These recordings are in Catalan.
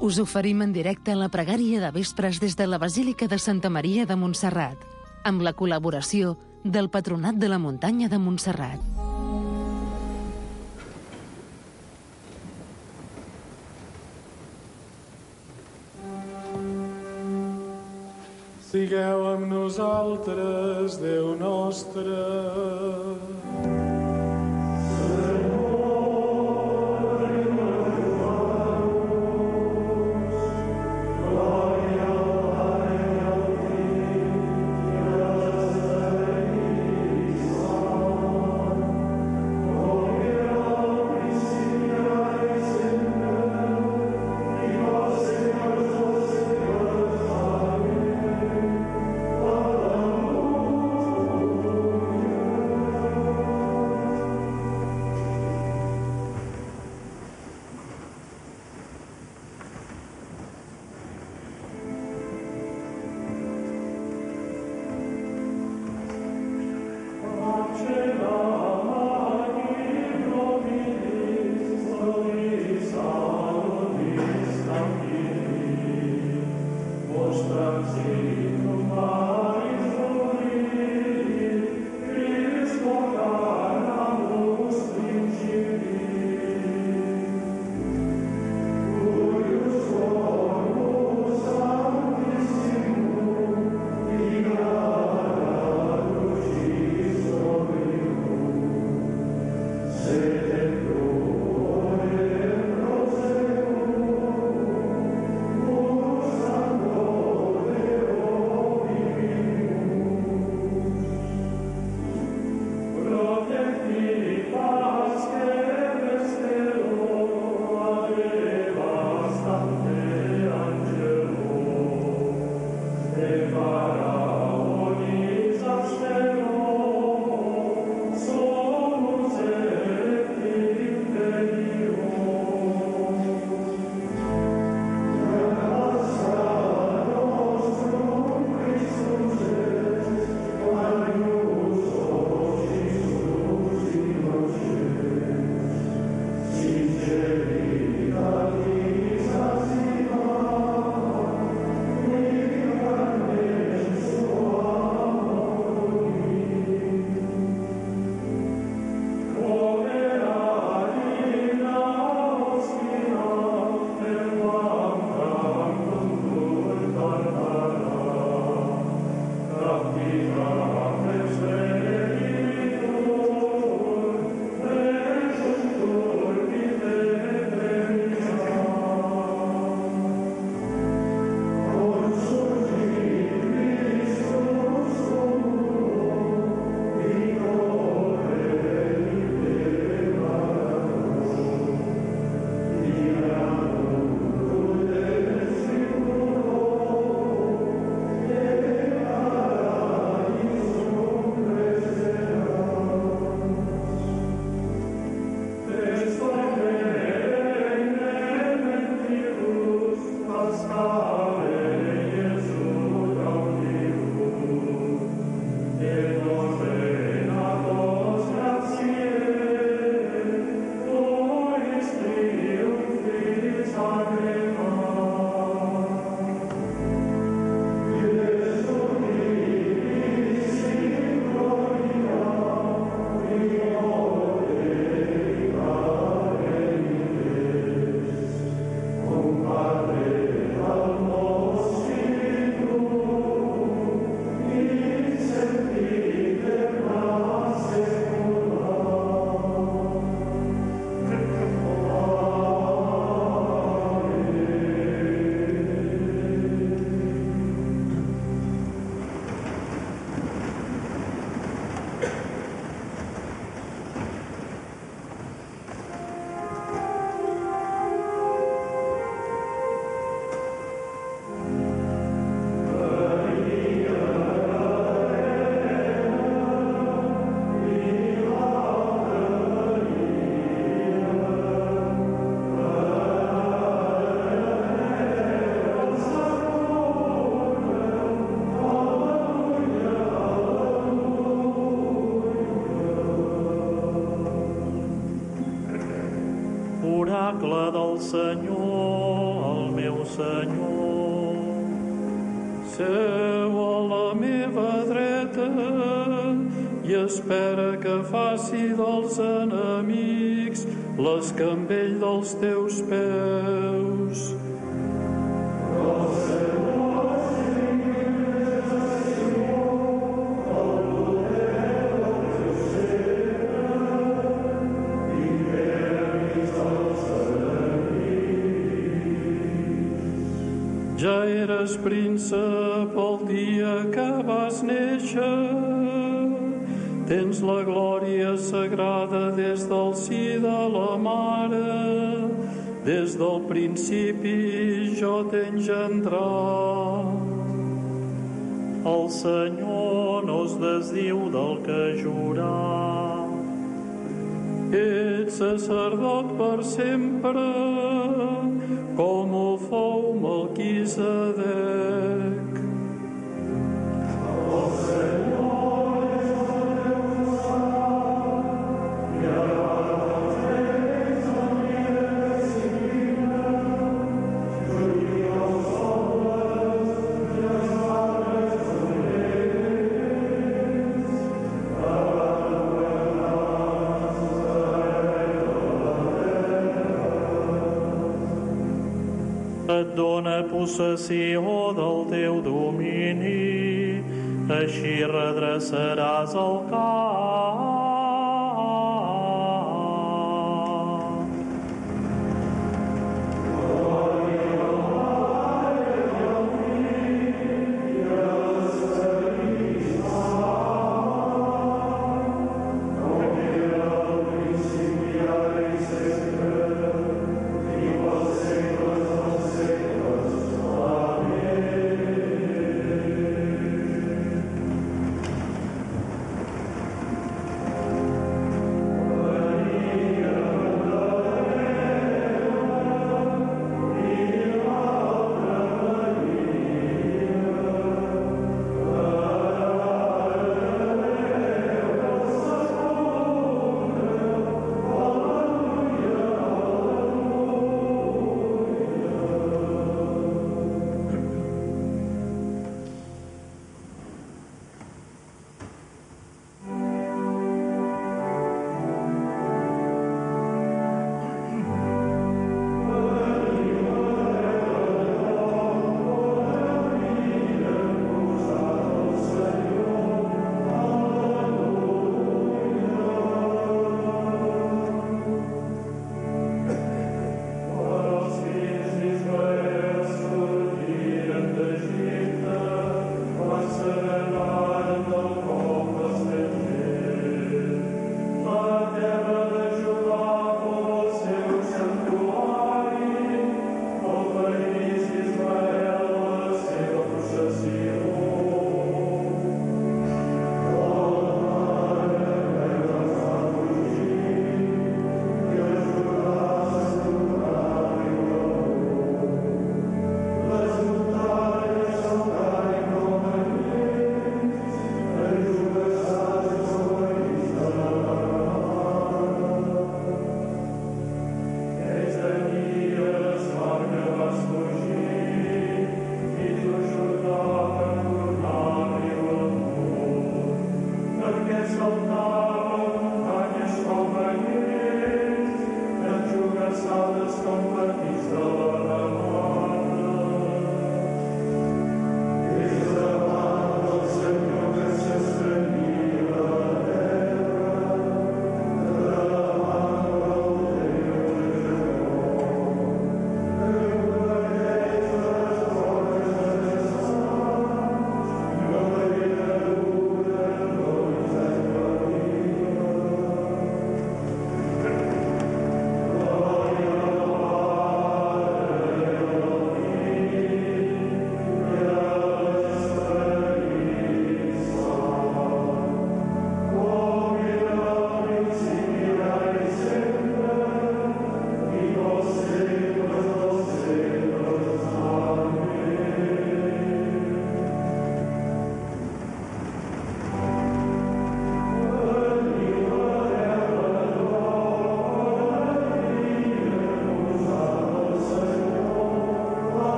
Us oferim en directe la pregària de vespres des de la Basílica de Santa Maria de Montserrat, amb la col·laboració del Patronat de la Muntanya de Montserrat. Sigueu amb nosaltres, Déu nostre. Oracle del Senyor, el meu meu Senyor. Seu a la meva dreta i espera que faci dels enemics l'escambell dels teus peus. Ja eres príncep el dia que vas néixer, tens la glòria sagrada des del si de la mare, des del principi jo t'he engendrat. El Senyor no es desdiu del que jurar. Ets sacerdot per sempre, com ho fou Melquisedec. El Senyor és el teu costat, i agafa't amb ells i els pobles i els pares amb ells, et dóna possessió del teu domini, així redreçaràs el camp.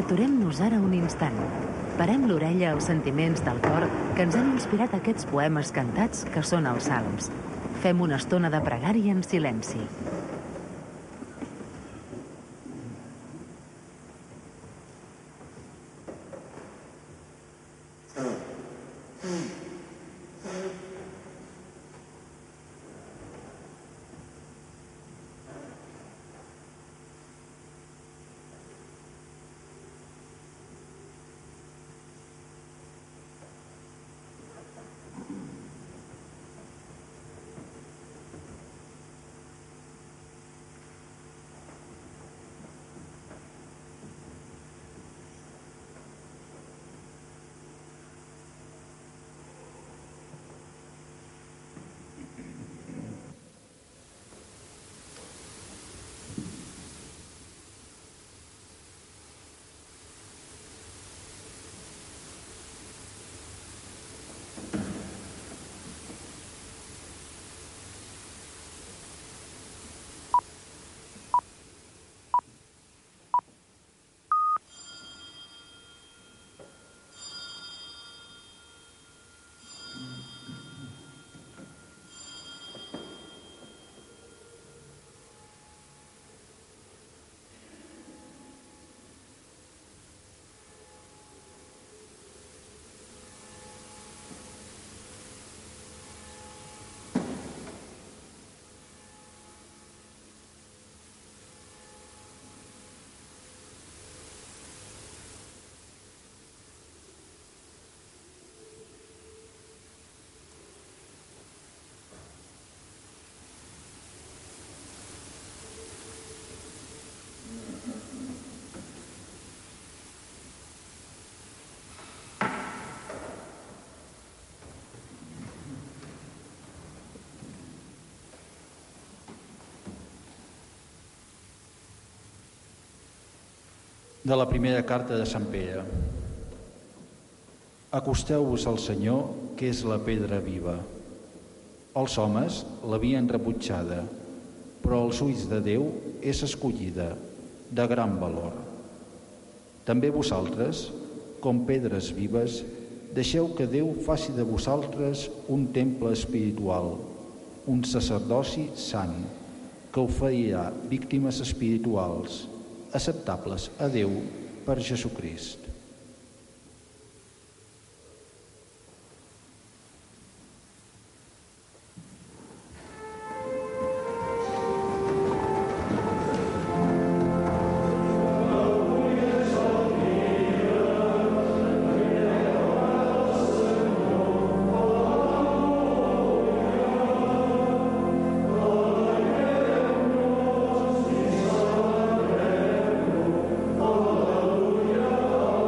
Aturem-nos ara un instant. Parem l'orella als sentiments del cor que ens han inspirat aquests poemes cantats que són els salms. Fem una estona de pregària en silenci. De la primera carta de Sant Pere. Acosteu-vos al Senyor, que és la pedra viva. Els homes l'havien rebutjada, però als ulls de Déu és escollida, de gran valor. També vosaltres, com pedres vives, deixeu que Déu faci de vosaltres un temple espiritual, un sacerdoci sant, que oferirà víctimes espirituals, acceptables a Déu per Jesucrist. Alleluia.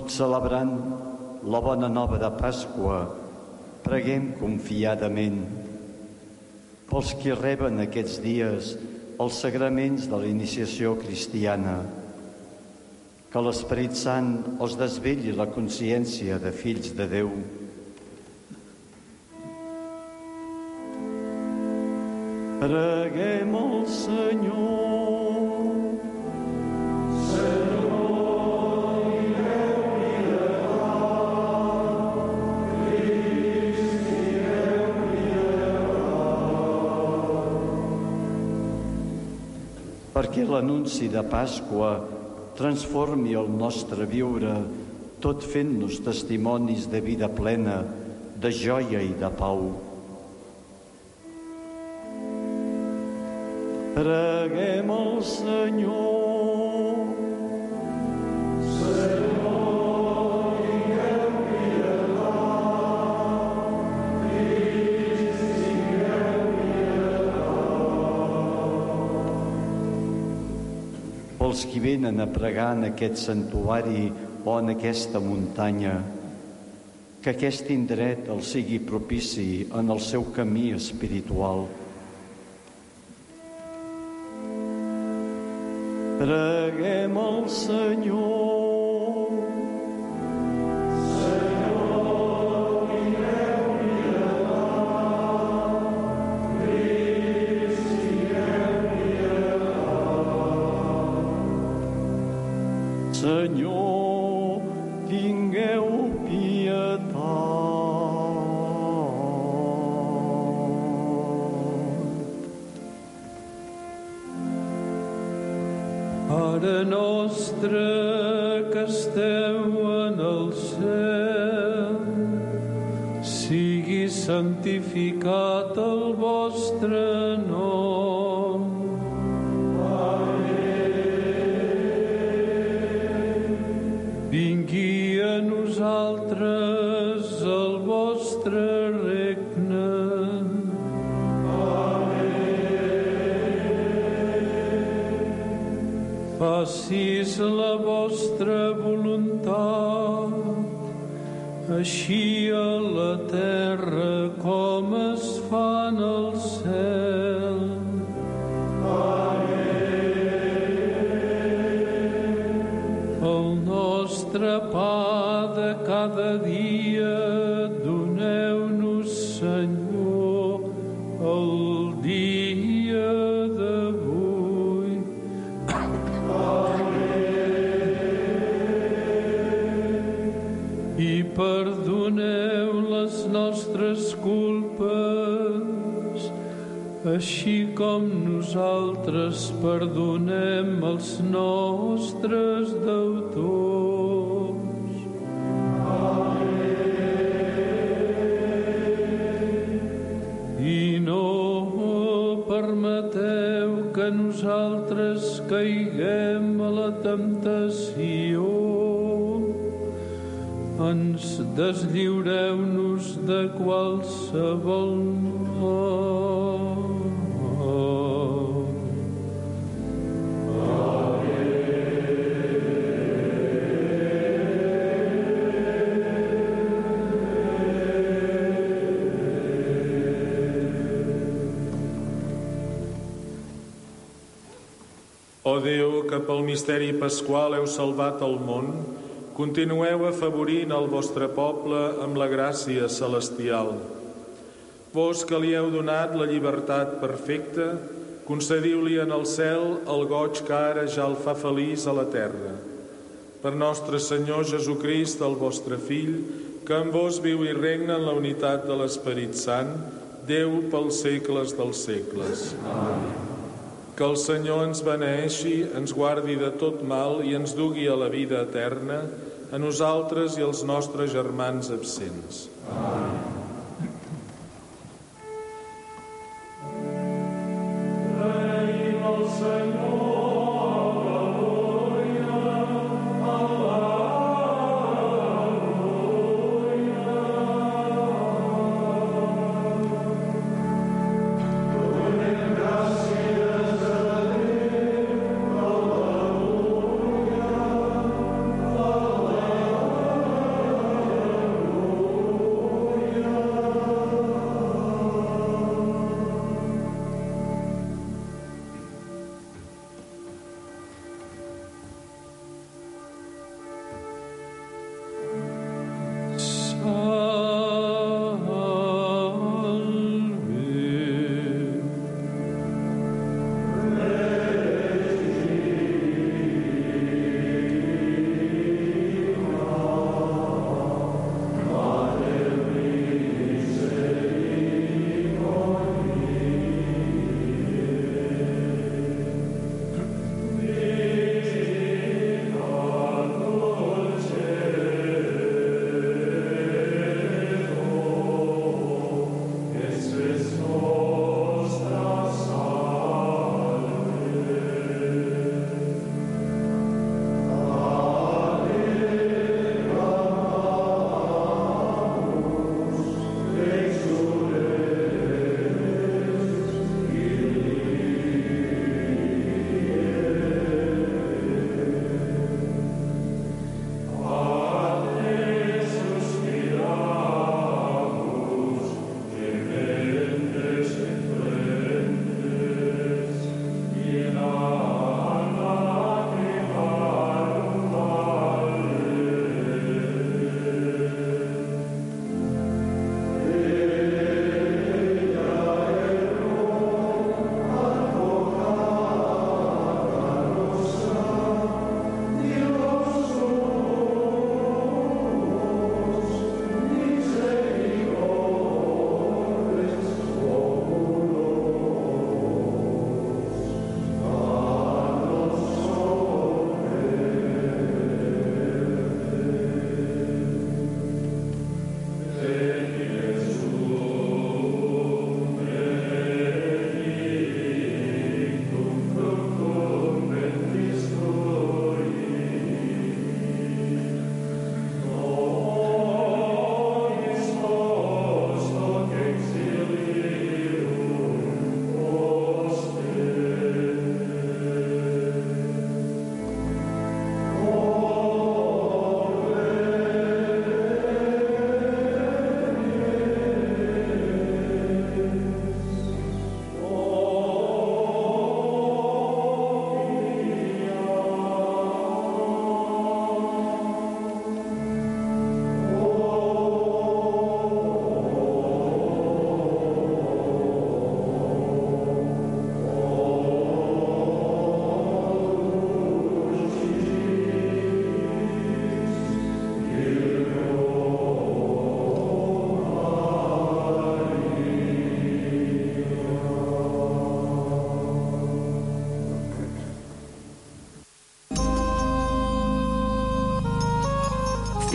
Tot celebrant la bona nova de Pasqua, preguem confiadament pels qui reben aquests dies els sagraments de la iniciació cristiana, que l'Esperit Sant els desvetlli la consciència de fills de Déu. Preguem al Senyor. Perquè l'anunci de Pasqua transformi el nostre viure, tot fent-nos testimonis de vida plena, de joia i de pau. Preguem al Senyor. Pels qui venen a pregar en aquest santuari o en aquesta muntanya, que aquest indret els sigui propici en el seu camí espiritual. Preguem al Senyor. Senyor, tingueu pietat. Pare nostre que esteu en el cel, sigui santificat el vostre nom. Vingui a nosaltres el vostre regne. Facis la vostra voluntat, així a la terra com es fa en el cel. El nostre pa de cada dia doneu-nos, Senyor, el dia d'avui. I perdoneu les nostres culpes, així com nosaltres perdonem els nostres deutors. I no permeteu que nosaltres caiguem a la temptació. Ens deslliureu-nos de qualsevol mal. Ó Déu, que pel misteri pasqual heu salvat el món, continueu afavorint el vostre poble amb la gràcia celestial. Vos que li heu donat la llibertat perfecta, concediu-li en el cel el goig que ara ja el fa feliç a la terra. Per nostre Senyor Jesucrist, el vostre Fill, que en vos viu i regna en la unitat de l'Esperit Sant, Déu pels segles dels segles. Amén. Que el Senyor ens beneeixi, ens guardi de tot mal i ens dugui a la vida eterna, a nosaltres i als nostres germans absents. Amén. Reina el Senyor.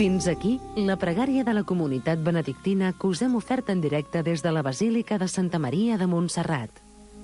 Fins aquí la pregària de la comunitat benedictina que us hem ofert en directe des de la Basílica de Santa Maria de Montserrat.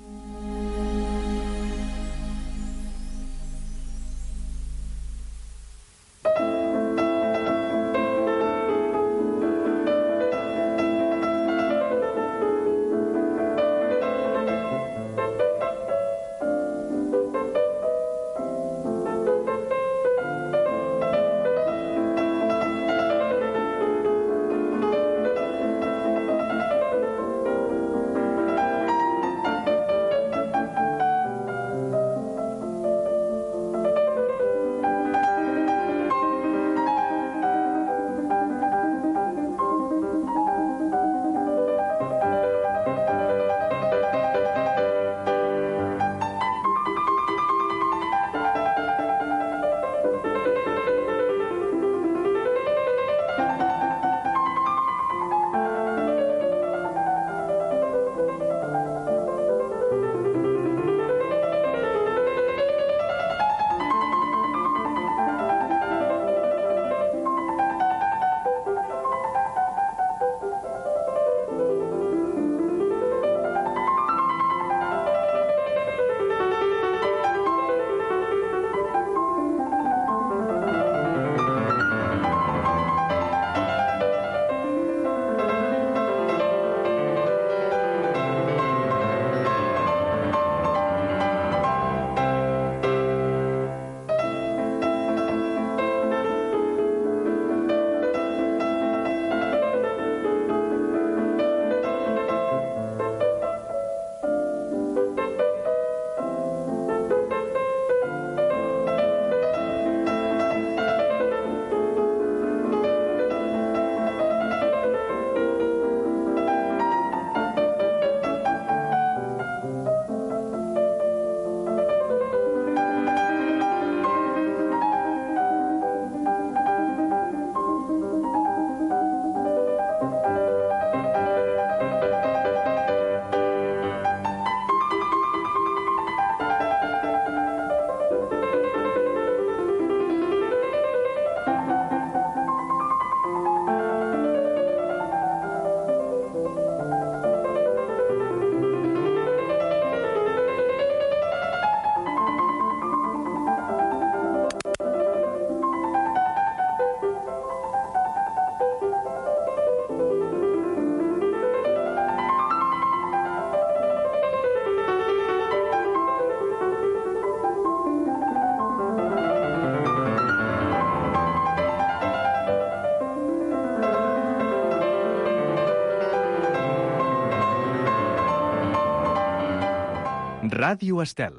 Ràdio Estel.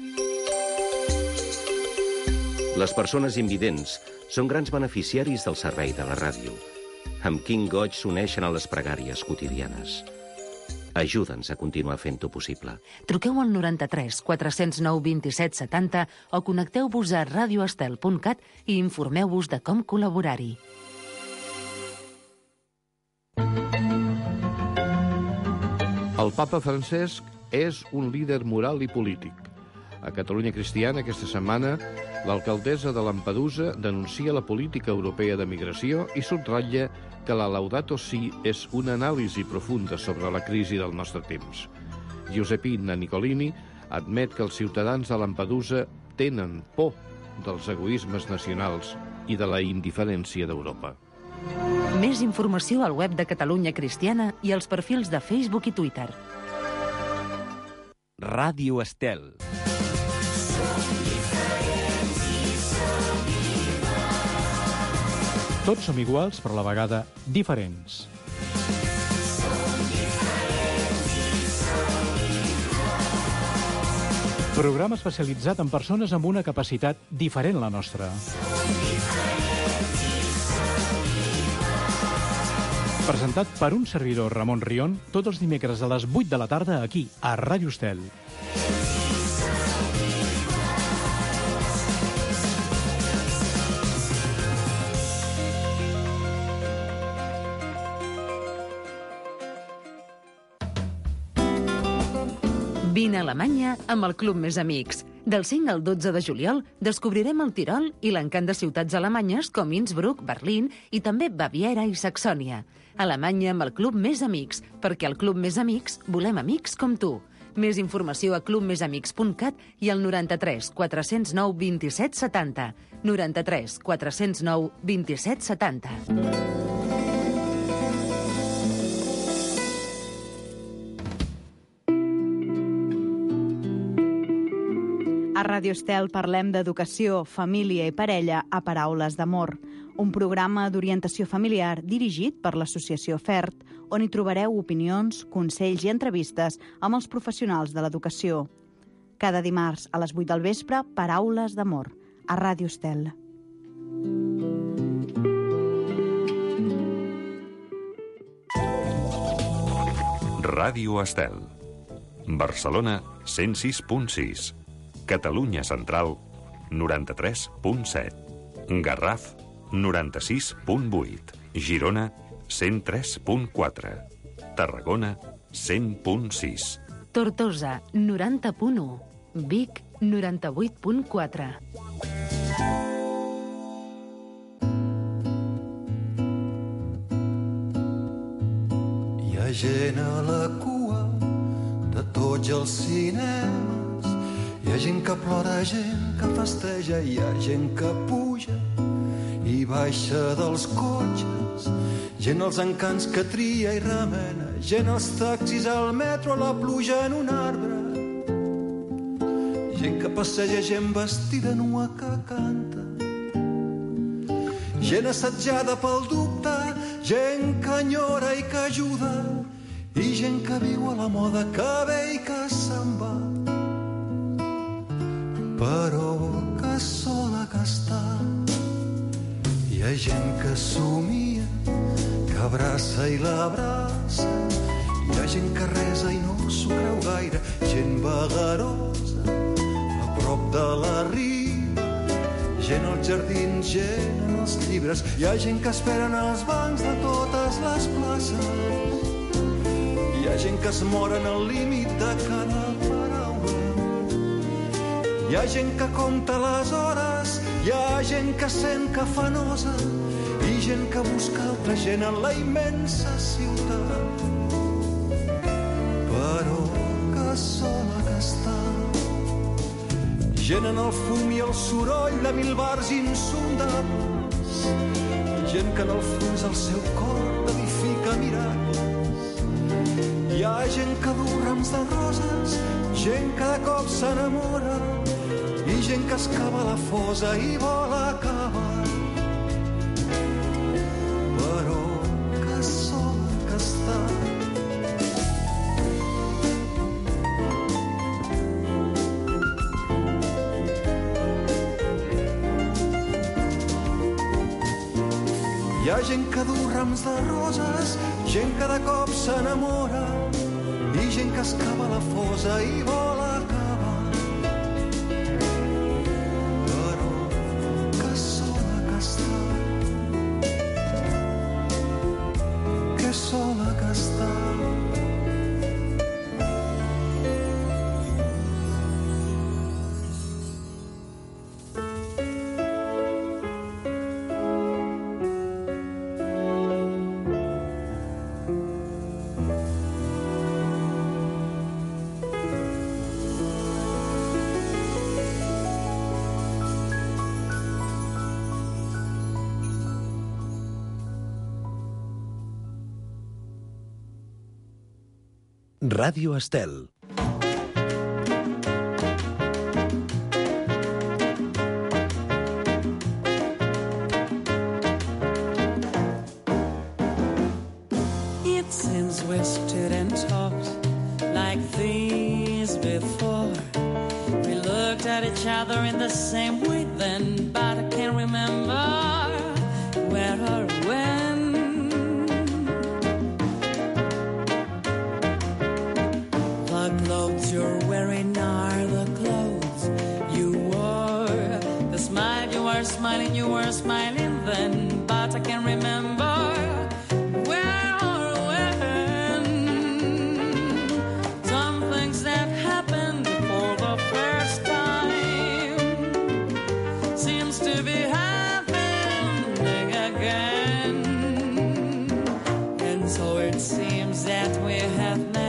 Les persones invidents són grans beneficiaris del servei de la ràdio. Amb quin goig s'uneixen a les pregàries quotidianes. Ajuda'ns a continuar fent-ho possible. Truqueu al 93 409 27 70 o connecteu-vos a radioestel.cat i informeu-vos de com col·laborar-hi. El papa Francesc és un líder moral i polític. A Catalunya Cristiana, aquesta setmana, l'alcaldessa de Lampedusa denuncia la política europea de migració i subratlla que la Laudato Si és una anàlisi profunda sobre la crisi del nostre temps. Giuseppina Nicolini admet que els ciutadans de Lampedusa tenen por dels egoismes nacionals i de la indiferència d'Europa. Més informació al web de Catalunya Cristiana i als perfils de Facebook i Twitter. Ràdio Estel. Tots som iguals, però a la vegada diferents. Programa especialitzat en persones amb una capacitat diferent a la nostra. Presentat per un servidor, Ramon Rion, tots els dimecres a les 8 de la tarda aquí, a Ràdio Estel. Vine a Alemanya amb el Club Més Amics. Del 5 al 12 de juliol descobrirem el Tirol i l'encant de ciutats alemanyes com Innsbruck, Berlín i també Baviera i Saxònia. Alemanya amb el Club Més Amics, perquè al Club Més Amics volem amics com tu. Més informació a clubmesamics.cat i al 93 409 27 70. 93 409 27 70. A Radio Estel parlem d'educació, família i parella a Paraules d'Amor, un programa d'orientació familiar dirigit per l'Associació FERT, on hi trobareu opinions, consells i entrevistes amb els professionals de l'educació. Cada dimarts a les 8 del vespre, Paraules d'Amor, a Radio Estel. Ràdio Estel. Barcelona, 106.6. Catalunya Central, 93.7. Garraf, 96.8. Girona, 103.4. Tarragona, 100.6. Tortosa, 90.1. Vic, 98.4. Hi ha gent a la cua de tots els cinemes. Hi ha gent que plora, gent que festeja, hi ha gent que puja i baixa dels cotxes, gent als encants que tria i remena, gent als taxis, al metro, a la pluja en un arbre, gent que passeja, gent vestida nua que canta, gent assetjada pel dubte, gent que enyora i que ajuda, i gent que viu a la moda, que ve i que se'n va, però que sola que està. Hi ha gent que somia, que abraça i l'abraça, hi ha gent que resa i no s'ho creu gaire, gent vagarosa a prop de la riba, gent als jardins, gent en els llibres, hi ha gent que espera en els bancs de totes les places, hi ha gent que es mor en el límit de cada paraula, hi ha gent que compta les hores, hi ha gent que sent que fa nosa i gent que busca altra gent en la immensa ciutat, però que sola que està. Gent en el fum i el soroll de 1000 bars insondables, gent que en el fons el seu cor edifica miracles. Hi ha gent que du rams de roses, gent que de cop s'enamora i gent que excava la fosa i vol acabar, però que sola que està. Hi ha gent que du rams de roses, gent que de cop s'enamora i gent que excava la fosa i vol acabar, però que sola que està, que sola que està. Ràdio Estel. It seems we stood and talked like this before. We looked at each other in the same way then, but I can't remember where or when. The clothes you're wearing are the clothes you wore. The smile you were smiling then, but I can't remember where or when. Some things that happened for the first time So it seems that we have met.